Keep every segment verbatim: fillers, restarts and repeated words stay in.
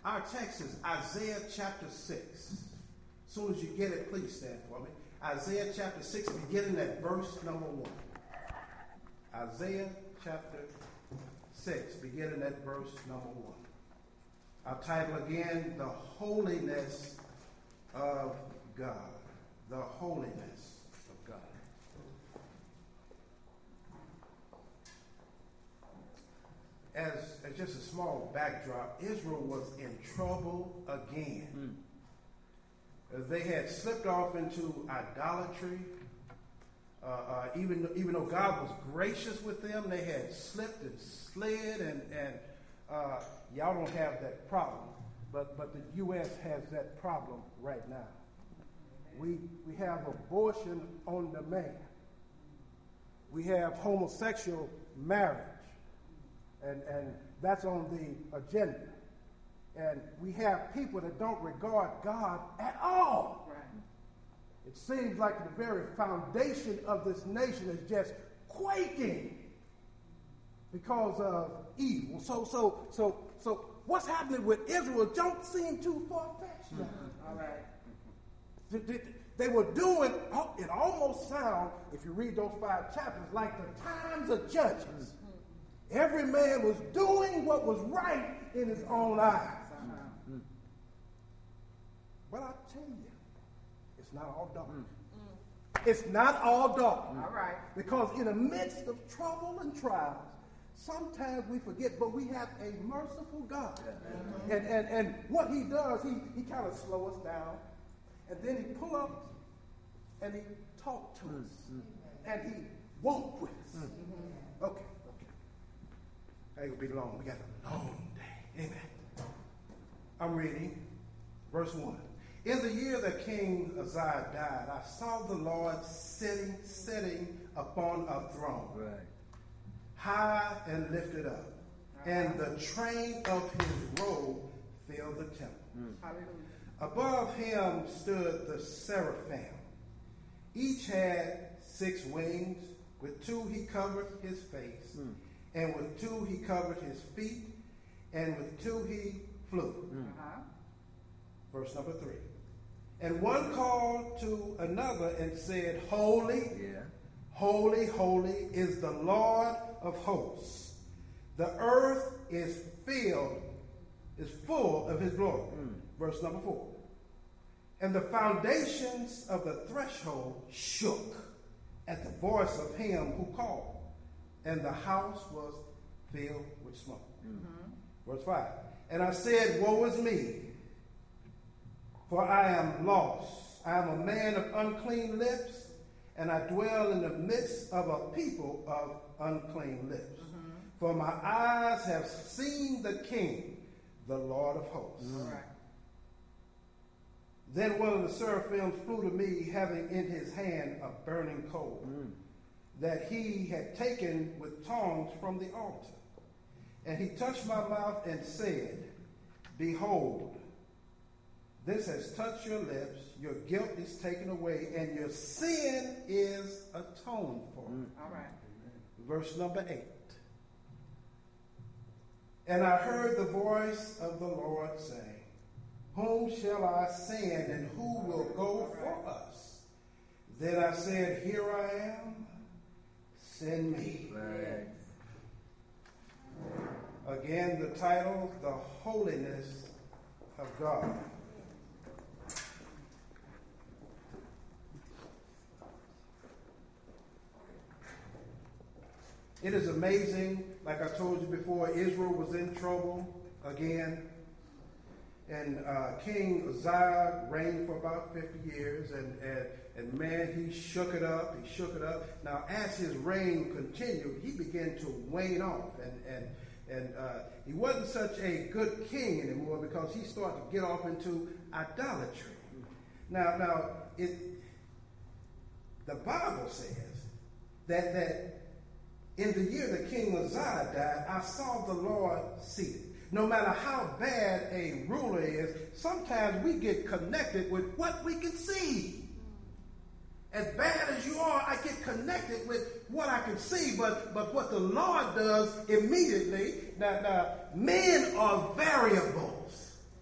Our text is Isaiah chapter six. As soon as you get it, please stand for me. Isaiah chapter six, beginning at verse number one. Isaiah chapter six, beginning at verse number one. Our title again, The Holiness of God. The Holiness of God. As, as just a small backdrop, Israel was in trouble again. Mm. They had slipped off into idolatry. Uh, uh, even, even though God was gracious with them, they had slipped and slid, and, and uh, y'all don't have that problem. But, but the U S has that problem right now. We, we have abortion on demand. We have homosexual marriage. And, and that's on the agenda. And we have people that don't regard God at all. Right. It seems like the very foundation of this nation is just quaking because of evil. So, so, so, so, what's happening with Israel don't seem too far-fetched now. Mm-hmm. All right. They, they were doing. It almost sounds, if you read those five chapters, like the times of Judges. Mm-hmm. Every man was doing what was right in his own eyes. Mm-hmm. But I tell you, it's not all dark. Mm-hmm. It's not all dark. Mm-hmm. All right. Because in the midst of trouble and trials, sometimes we forget, but we have a merciful God. Mm-hmm. And, and, and what he does, he, he kind of slows us down. And then he pull up and he talk to us. Mm-hmm. And he walk with us. Mm-hmm. Okay. It will be long. We got a long day. Amen. I'm reading verse one. In the year that King Uzziah died, I saw the Lord sitting, sitting upon a throne, right, high and lifted up, and the train of his robe filled the temple. Mm. Above him stood the seraphim. Each had six wings. With two he covered his face. Mm. And with two he covered his feet, and with two he flew. Uh-huh. Verse number three. And one called to another and said, Holy, yeah. holy, holy is the Lord of hosts. The earth is filled, is full of his glory. Mm. Verse number four. And the foundations of the threshold shook at the voice of him who called. And the house was filled with smoke. Mm-hmm. Verse five. And I said, Woe is me, for I am lost. I am a man of unclean lips, and I dwell in the midst of a people of unclean lips. Mm-hmm. For my eyes have seen the King, the Lord of hosts. Mm-hmm. Right. Then one of the seraphims flew to me, having in his hand a burning coal. Mm. That he had taken with tongs from the altar. And he touched my mouth and said, Behold, this has touched your lips, your guilt is taken away, and your sin is atoned for. Mm. All right. Verse number eight. And I heard the voice of the Lord saying, Whom shall I send, and who will go for us? Then I said, Here I am. Send me. Right. Again, the title, The Holiness of God. It is amazing, like I told you before, Israel was in trouble again. And uh, King Uzziah reigned for about fifty years, and, and And man, he shook it up, he shook it up. Now, as his reign continued, he began to wane off. And and, and uh, he wasn't such a good king anymore because he started to get off into idolatry. Now, now it, the Bible says that, that in the year that King Uzziah died, I saw the Lord seated. No matter how bad a ruler is, sometimes we get connected with what we can see. As bad as you are, I get connected with what I can see, but, but what the Lord does immediately, now, now men are variables.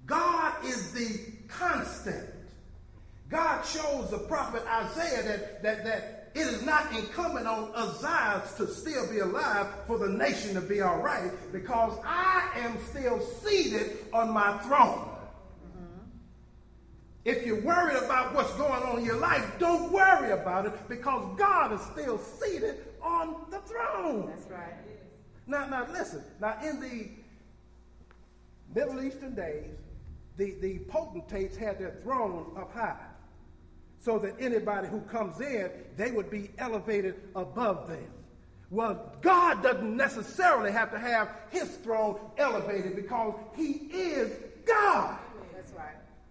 God is the constant. God shows the prophet Isaiah that, that, that it is not incumbent on Uzziah to still be alive for the nation to be all right, because I am still seated on my throne. Mm-hmm. If you're worried about what's going on in your life, don't worry about it, because God is still seated on the throne. That's right. Now, now listen. Now, in the Middle Eastern days, the, the potentates had their throne up high, so that anybody who comes in, they would be elevated above them. Well, God doesn't necessarily have to have his throne elevated, because he is God. That's right.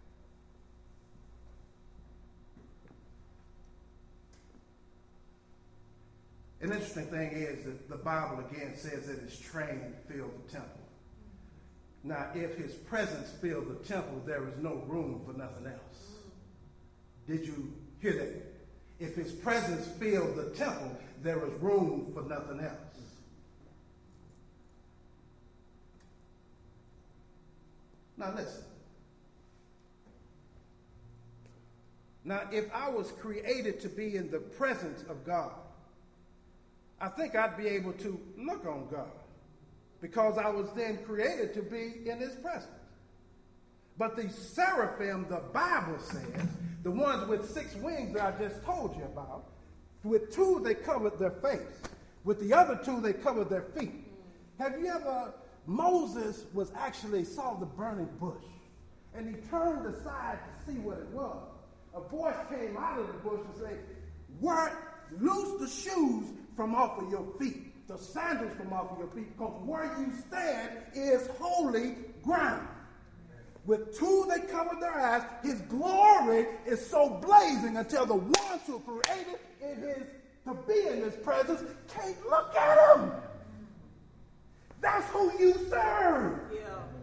An interesting thing is that the Bible again says that his train filled the temple. Now, if his presence filled the temple, there is no room for nothing else. Did you hear that? If his presence filled the temple, there is room for nothing else. Now listen. Now, if I was created to be in the presence of God, I think I'd be able to look on God, because I was then created to be in his presence. But the seraphim, the Bible says, the ones with six wings that I just told you about, with two they covered their face. With the other two they covered their feet. Have you ever, Moses was actually saw the burning bush, and he turned aside to see what it was. A voice came out of the bush and said, "What? Loose the shoes from off of your feet, the sandals from off of your feet, because where you stand is holy ground." With two they covered their eyes. His glory is so blazing until the ones who created in his to be in his presence can't look at him. That's who you serve. Yeah.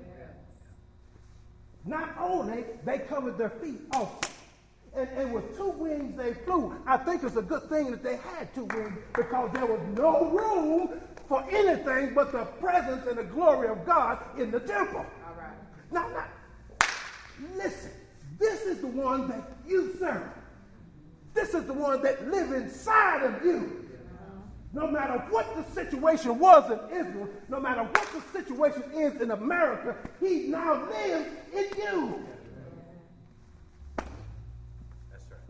Not only they covered their feet also, and, and with two wings they flew. I think it's a good thing that they had two wings, because there was no room for anything but the presence and the glory of God in the temple. All right. Now, now, listen, this is the one that you serve. This is the one that lives inside of you. No matter what the situation was in Israel, no matter what the situation is in America, he now lives in you. That's right.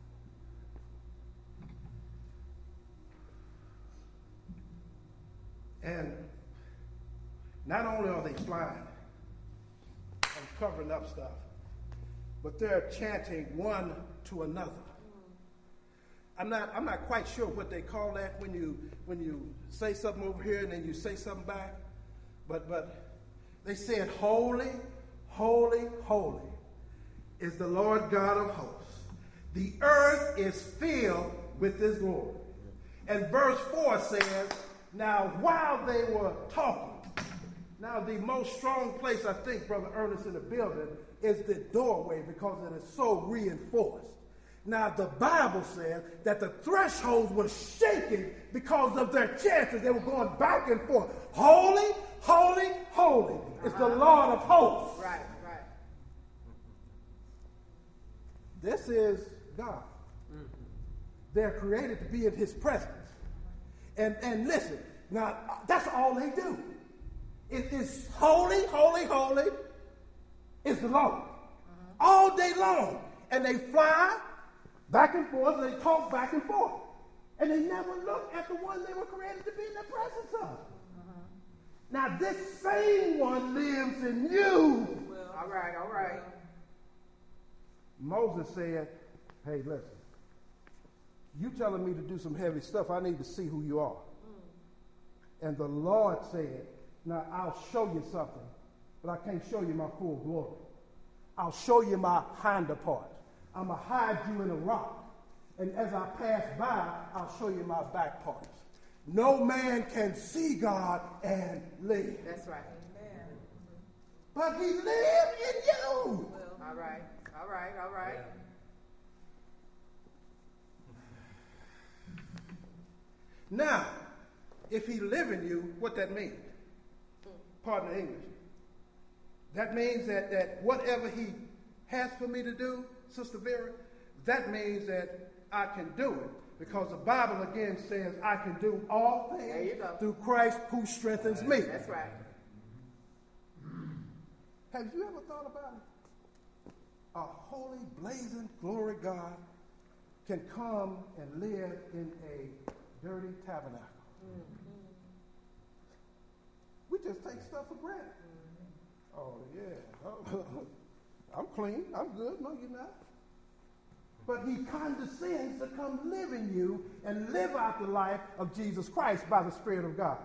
And not only are they flying and covering up stuff, but they're chanting one to another. I'm not, I'm not quite sure what they call that when you, when you say something over here and then you say something back. But, but they said, "Holy, holy, holy is the Lord God of hosts. The earth is filled with his glory." And verse four says, now while they were talking, now the most strong place, I think, Brother Ernest, in the building is the doorway, because it is so reinforced. Now, the Bible says that the thresholds were shaking because of their chances. They were going back and forth. Holy, holy, holy is the Lord of hosts. Right, right. This is God. Mm-hmm. They're created to be in his presence. And, and listen, now, that's all they do. It is holy, holy, holy is the Lord. Mm-hmm. All day long. And they fly back and forth, and they talk back and forth. And they never look at the one they were created to be in the presence of. Uh-huh. Now, this same one lives in you. Well, all right, all right. Moses said, "Hey, listen, you telling me to do some heavy stuff, I need to see who you are." Mm. And the Lord said, "Now, I'll show you something, but I can't show you my full glory. I'll show you my hinder part. I'm going to hide you in a rock. And as I pass by, I'll show you my back parts. No man can see God and live." That's right. Amen. But he lived in you. Well, all right. All right. All right. Now, if he live in you, what that mean? Pardon the English. That means that, that whatever he has for me to do, Sister Vera, that means that I can do it. Because the Bible again says I can do all things through Christ who strengthens me. That's right. Have you ever thought about it? A holy, blazing, glory God can come and live in a dirty tabernacle. Mm-hmm. We just take stuff for granted. Mm-hmm. Oh, yeah. I'm clean. I'm good. No, you're not. But he condescends to come live in you and live out the life of Jesus Christ by the Spirit of God.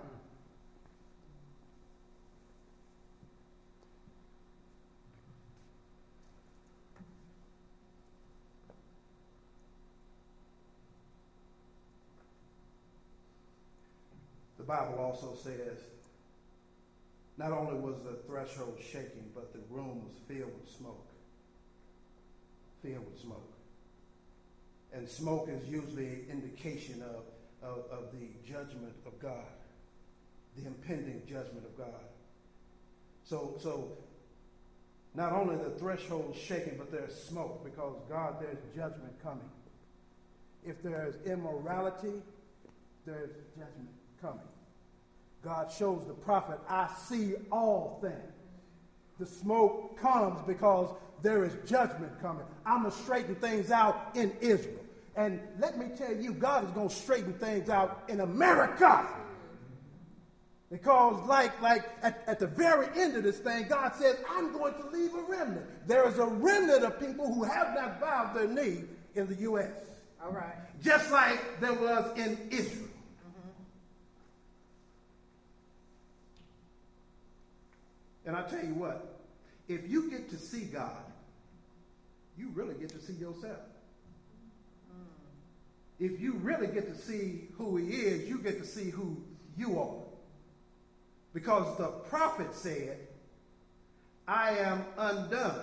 The Bible also says, not only was the threshold shaking, but the room was filled with smoke. Filled with smoke. And smoke is usually an indication of, of, of the judgment of God, the impending judgment of God. So, so not only the threshold shaking, but there's smoke, because God, there's judgment coming. If there's immorality, there's judgment coming. God shows the prophet, I see all things. The smoke comes because there is judgment coming. I'm going to straighten things out in Israel. And let me tell you, God is going to straighten things out in America. Because like, like at, at the very end of this thing, God says, I'm going to leave a remnant. There is a remnant of people who have not bowed their knee in the U S All right. Just like there was in Israel. And I tell you what, if you get to see God, you really get to see yourself. Mm. If you really get to see who he is, you get to see who you are. Because the prophet said, I am undone.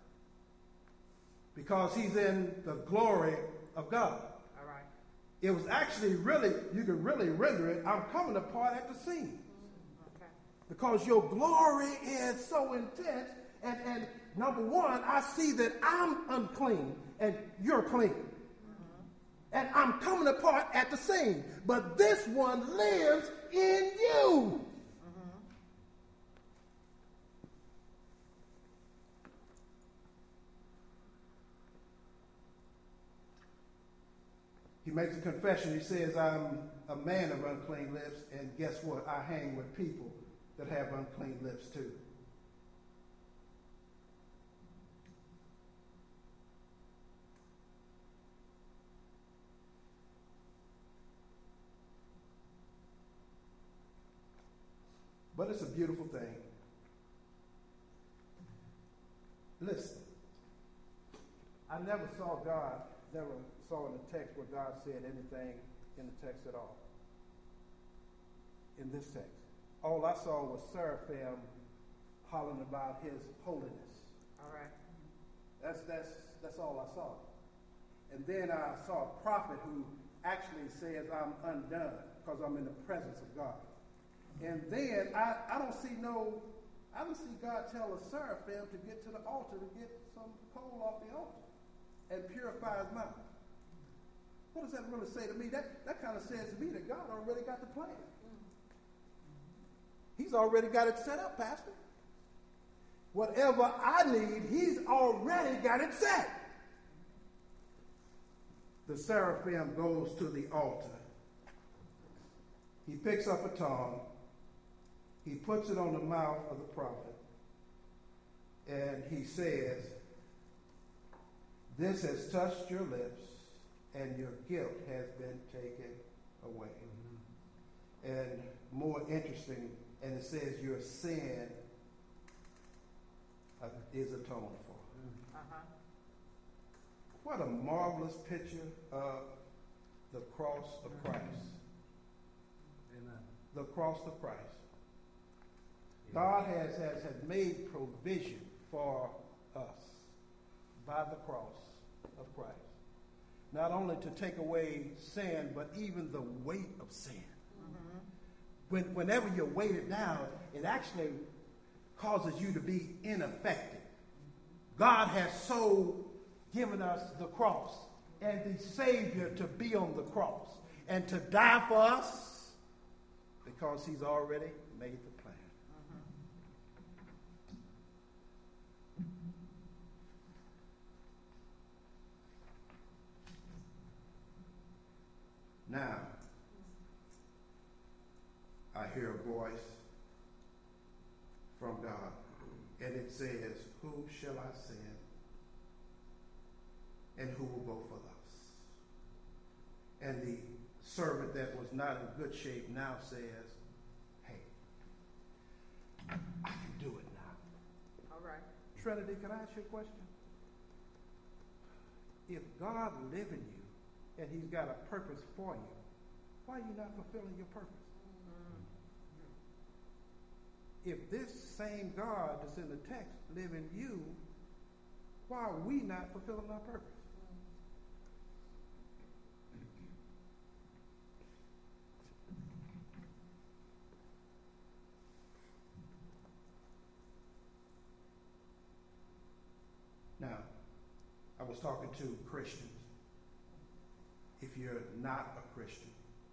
Because he's in the glory of God. All right. It was actually really, you can really render it, I'm coming apart at the seams. Because your glory is so intense. And, and number one, I see that I'm unclean and you're clean. Mm-hmm. And I'm coming apart at the seam. But this one lives in you. Mm-hmm. He makes a confession. He says, I'm a man of unclean lips. And guess what? I hang with people that have unclean lips too. But it's a beautiful thing. Listen, I never saw God, never saw in the text where God said anything in the text at all. In this text. All I saw was seraphim hollering about his holiness. All right. That's that's that's all I saw. And then I saw a prophet who actually says I'm undone because I'm in the presence of God. And then I, I don't see no, I don't see God tell a seraphim to get to the altar to get some coal off the altar and purify his mouth. What does that really say to me? That that kind of says to me that God already got the plan. He's already got it set up, Pastor. Whatever I need, he's already got it set. The seraphim goes to the altar. He picks up a tongue. He puts it on the mouth of the prophet. And he says, this has touched your lips, and your guilt has been taken away. Mm-hmm. And more interesting, and it says your sin uh, is atoned for. Uh-huh. What a marvelous picture of the cross of Christ. Amen. The cross of Christ. God has, has, has made provision for us by the cross of Christ. Not only to take away sin, but even the weight of sin. When, whenever you're weighted down, it actually causes you to be ineffective. God has so given us the cross and the Savior to be on the cross and to die for us because he's already made the plan. Now, I hear a voice from God, and it says, "Who shall I send, and who will go for us?" And the servant that was not in good shape now says, "Hey, I can do it now." All right. Trinity, can I ask you a question? If God lives in you and he's got a purpose for you, why are you not fulfilling your purpose? If this same God that's in the text live in you, why are we not fulfilling our purpose? Now, I was talking to Christians. If you're not a Christian,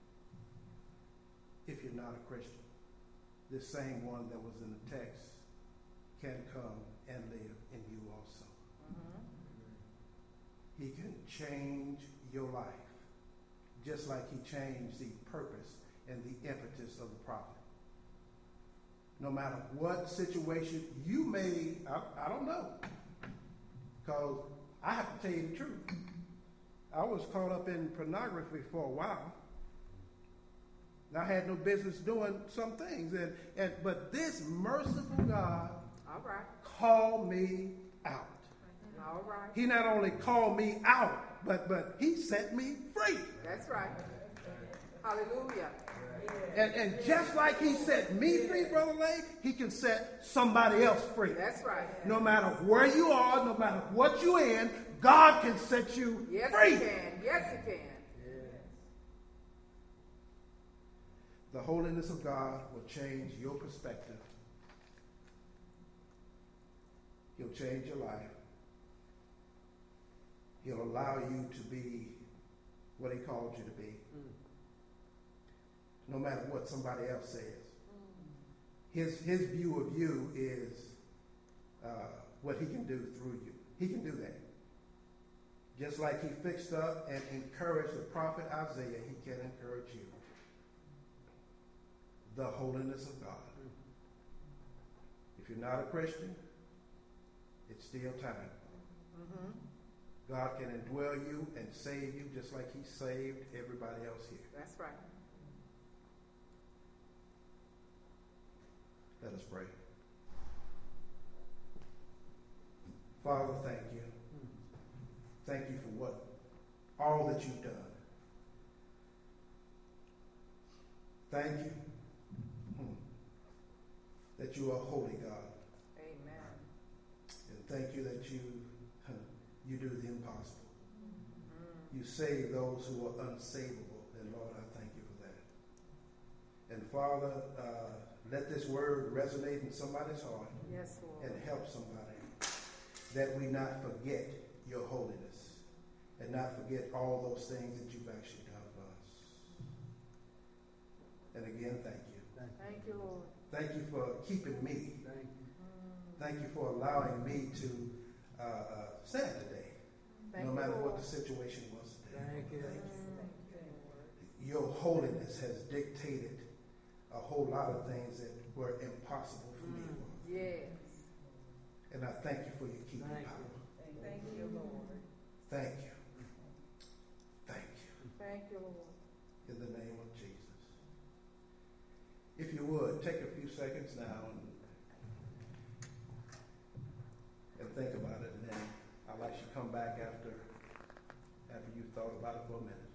if you're not a Christian, this same one that was in the text can come and live in you also. Mm-hmm. He can change your life, just like he changed the purpose and the impetus of the prophet. No matter what situation you may, I, I don't know, because I have to tell you the truth. I was caught up in pornography for a while. And I had no business doing some things. And, and but this merciful God All right. called me out. All right. He not only called me out, but, but he set me free. That's right. Hallelujah. And, and just like he set me free, Brother Lay, he can set somebody else free. That's right. No matter where you are, no matter what you're in, God can set you yes, free. Yes, he can. Yes, he can. The holiness of God will change your perspective. He'll change your life. He'll allow you to be what he called you to be. Mm. No matter what somebody else says. Mm. His, his view of you is uh, what he can do through you. He can do that. Just like he fixed up and encouraged the prophet Isaiah, he can encourage you. The holiness of God. If you're not a Christian, it's still time. Mm-hmm. God can indwell you and save you just like he saved everybody else here. That's right. Let us pray. Father, thank you. Thank you for what, all that you've done. Thank you hmm, that you are holy, God. Amen. And thank you that you, huh, you do the impossible. Mm-hmm. You save those who are unsavable. And Lord, I thank you for that. And Father, uh, let this word resonate in somebody's heart. Yes, Lord. And help somebody that we not forget your holiness and not forget all those things that you've actually done for us. And again, thank you. Thank you, Lord. Thank you for keeping me. Thank you. Mm. Thank you for allowing me to uh, uh, stand today, Thank no you, matter Lord. what the situation was today. Thank you. Thank you. Mm. Your holiness has dictated a whole lot of things that were impossible for me. Mm. Yes. And I thank you for your keeping Thank power. you. Thank you, Lord. Thank you. Thank you. Thank you, Lord. In the name of Jesus. If you would, take a few seconds now and, and think about it, and then I'd like you to come back after after you thought about it for a minute.